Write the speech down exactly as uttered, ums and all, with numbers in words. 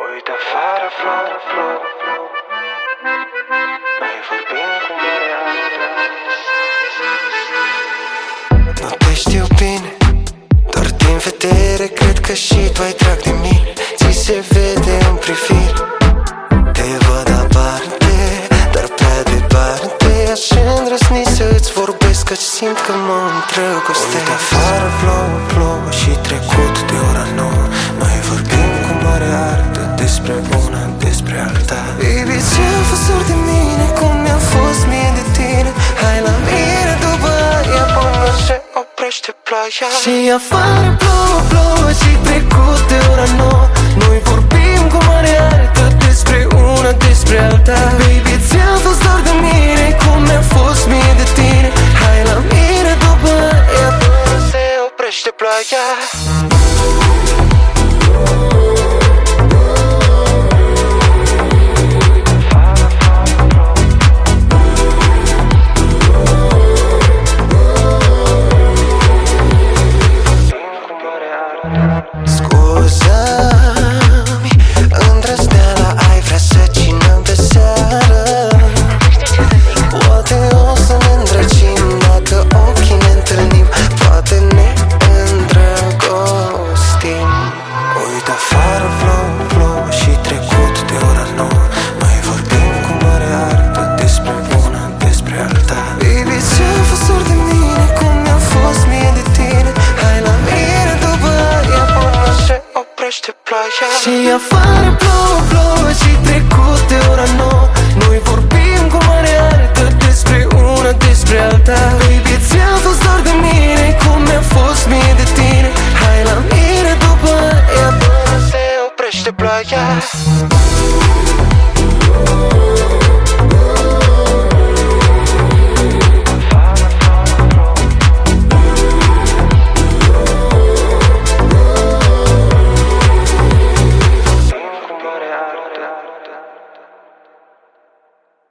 Uite afară, floare, floare. Noi vorbim cu mare altă. Nu te știu bine, doar din vedere cred că și tu ai drag de mine. Ți se vede în privire, te văd aparte, dar prea departe. Așa îndrăsni să-ți vorbesc, căci simt că mă îndrăgostesc. Uite afară, plouă, plouă și trecut de ora nouă. Noi vorbim cu mare artă despre una, despre alta. Baby, ți-a fost dor de mine cum mi-a fost mie de tine. Hai la mine după aia până se oprește ploaia. Și afară plouă, plouă și trecut de ora nouă. Noi vorbim cu mare artă despre una, despre alta. Baby, ți-a fost dor de mine cum mi-a fost mie de tine. Hai la mine după aia până se oprește ploaia. Scuza-mi, îndrăzneala, ai vrea să cinăm de seară. Poate o să ne îndrăgim dacă ochii ne întâlnim. Poate ne îndrăgostim. Uite afară, plouă, plouă și trecut de ora nouă. Noi vorbim cu mare artă despre una, despre alta. Baby, ți-a fost dor de mine cum mi-a fost mie de tine. Hai la mine după aia până se oprește ploaia. Și afară plouă, plouă și trecut de ora nouă. Noi vorbim cu mare artă despre una, despre alta. Baby, ți-a fost dor de mine cum mi-a fost mie de tine. Hai la mine după aia până se oprește ploaia.